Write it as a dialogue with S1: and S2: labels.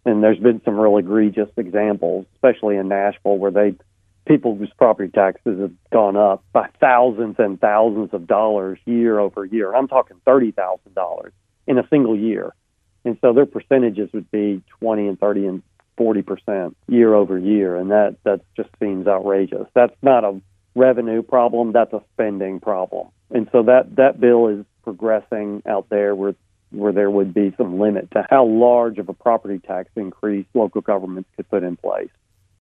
S1: And there's been some real egregious examples, especially in Nashville, where people's property taxes have gone up by thousands and thousands of dollars year over year. I'm talking $30,000 in a single year. And so their percentages would be 20 and 30 and 40% year over year. And that just seems outrageous. That's not a revenue problem. That's a spending problem. And so that bill is progressing out there where there would be some limit to how large of a property tax increase local governments could put in place.